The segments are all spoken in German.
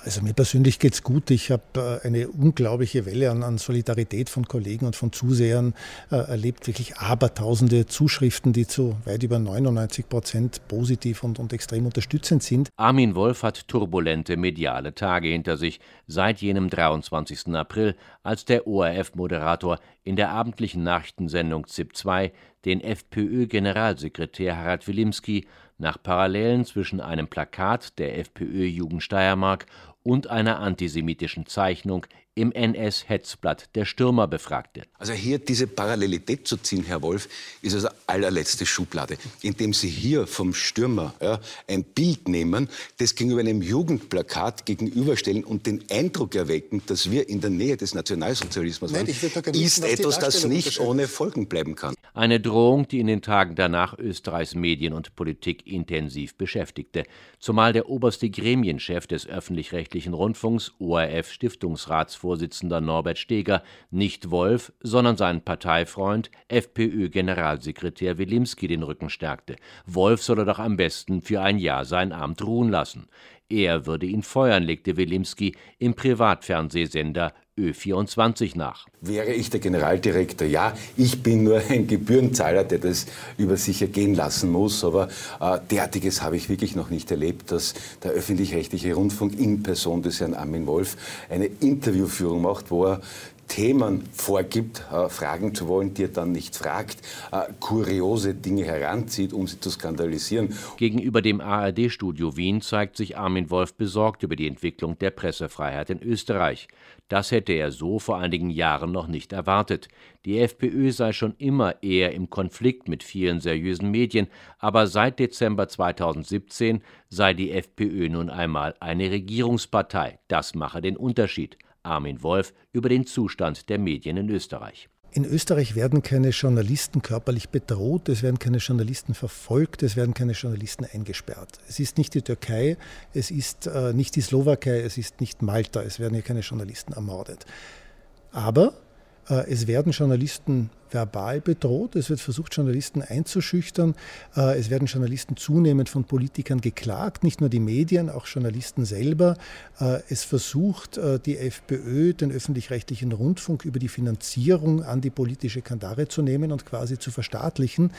Also mir persönlich geht's gut. Ich habe eine unglaubliche Welle an Solidarität von Kollegen und von Zusehern erlebt. Wirklich abertausende Zuschriften, die zu weit über 99% positiv und extrem unterstützend sind. Armin Wolf hat turbulente mediale Tage hinter sich, seit jenem 23. April, als der ORF-Moderator in der abendlichen Nachrichtensendung ZIP 2 den FPÖ-Generalsekretär Harald Wilimski nach Parallelen zwischen einem Plakat der FPÖ-Jugend Steiermark und einer antisemitischen Zeichnung im NS-Hetzblatt der Stürmer befragte. Also hier diese Parallelität zu ziehen, Herr Wolf, ist also allerletzte Schublade. Indem Sie hier vom Stürmer ein Bild nehmen, das gegenüber einem Jugendplakat gegenüberstellen und den Eindruck erwecken, dass wir in der Nähe des Nationalsozialismus waren, ist etwas, das nicht ohne Folgen bleiben kann. Eine Drohung, die in den Tagen danach Österreichs Medien und Politik intensiv beschäftigte. Zumal der oberste Gremienchef des öffentlich-rechtlichen Rundfunks, ORF-Stiftungsratsvorsitzender Norbert Steger, nicht Wolf, sondern seinen Parteifreund, FPÖ-Generalsekretär Wilimski den Rücken stärkte. Wolf solle doch am besten für ein Jahr sein Amt ruhen lassen. Er würde ihn feuern, legte Wilimski im Privatfernsehsender Ö24 nach. Wäre ich der Generaldirektor, ja, ich bin nur ein Gebührenzahler, der das über sich ergehen lassen muss, aber derartiges habe ich wirklich noch nicht erlebt, dass der öffentlich-rechtliche Rundfunk in Person des Herrn Armin Wolf eine Interviewführung macht, wo er Themen vorgibt, fragen zu wollen, die er dann nicht fragt, kuriose Dinge heranzieht, um sie zu skandalisieren. Gegenüber dem ARD-Studio Wien zeigt sich Armin Wolf besorgt über die Entwicklung der Pressefreiheit in Österreich. Das hätte er so vor einigen Jahren noch nicht erwartet. Die FPÖ sei schon immer eher im Konflikt mit vielen seriösen Medien, aber seit Dezember 2017 sei die FPÖ nun einmal eine Regierungspartei. Das mache den Unterschied. Armin Wolf über den Zustand der Medien in Österreich. In Österreich werden keine Journalisten körperlich bedroht, es werden keine Journalisten verfolgt, es werden keine Journalisten eingesperrt. Es ist nicht die Türkei, es ist nicht die Slowakei, es ist nicht Malta, es werden hier keine Journalisten ermordet. Aber es werden Journalisten verbal bedroht, es wird versucht, Journalisten einzuschüchtern, es werden Journalisten zunehmend von Politikern geklagt, nicht nur die Medien, auch Journalisten selber. Es versucht die FPÖ, den öffentlich-rechtlichen Rundfunk über die Finanzierung an die politische Kandare zu nehmen und quasi zu verstaatlichen.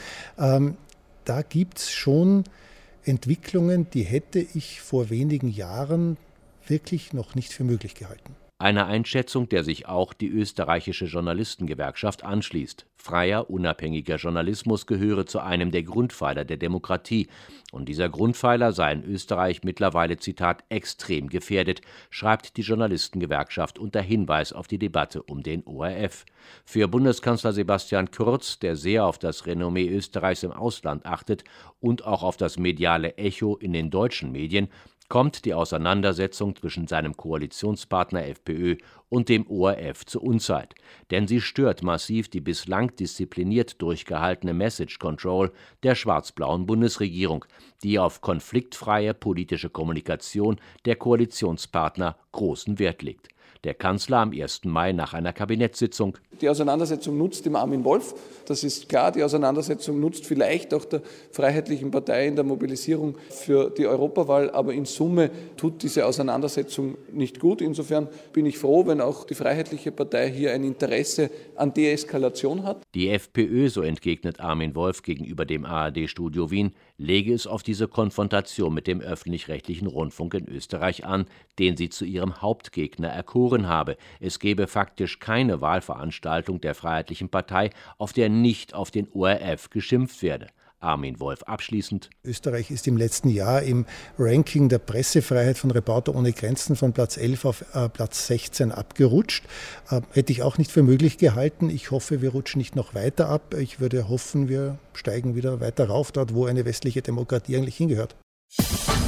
Da gibt es schon Entwicklungen, die hätte ich vor wenigen Jahren wirklich noch nicht für möglich gehalten. Eine Einschätzung, der sich auch die österreichische Journalistengewerkschaft anschließt. Freier, unabhängiger Journalismus gehöre zu einem der Grundpfeiler der Demokratie. Und dieser Grundpfeiler sei in Österreich mittlerweile, Zitat, extrem gefährdet, schreibt die Journalistengewerkschaft unter Hinweis auf die Debatte um den ORF. Für Bundeskanzler Sebastian Kurz, der sehr auf das Renommee Österreichs im Ausland achtet und auch auf das mediale Echo in den deutschen Medien, kommt die Auseinandersetzung zwischen seinem Koalitionspartner FPÖ und dem ORF zur Unzeit. Denn sie stört massiv die bislang diszipliniert durchgehaltene Message Control der schwarz-blauen Bundesregierung, die auf konfliktfreie politische Kommunikation der Koalitionspartner großen Wert legt. Der Kanzler am 1. Mai nach einer Kabinettssitzung. Die Auseinandersetzung nutzt dem Armin Wolf, das ist klar. Die Auseinandersetzung nutzt vielleicht auch der Freiheitlichen Partei in der Mobilisierung für die Europawahl. Aber in Summe tut diese Auseinandersetzung nicht gut. Insofern bin ich froh, wenn auch die Freiheitliche Partei hier ein Interesse an Deeskalation hat. Die FPÖ, so entgegnet Armin Wolf gegenüber dem ARD-Studio Wien, lege es auf diese Konfrontation mit dem öffentlich-rechtlichen Rundfunk in Österreich an, den sie zu ihrem Hauptgegner erkoren habe. Es gebe faktisch keine Wahlveranstaltung der Freiheitlichen Partei, auf der nicht auf den ORF geschimpft werde. Armin Wolf abschließend. Österreich ist im letzten Jahr im Ranking der Pressefreiheit von Reporter ohne Grenzen von Platz 11 auf Platz 16 abgerutscht. Hätte ich auch nicht für möglich gehalten. Ich hoffe, wir rutschen nicht noch weiter ab. Ich würde hoffen, wir steigen wieder weiter rauf, dort wo eine westliche Demokratie eigentlich hingehört.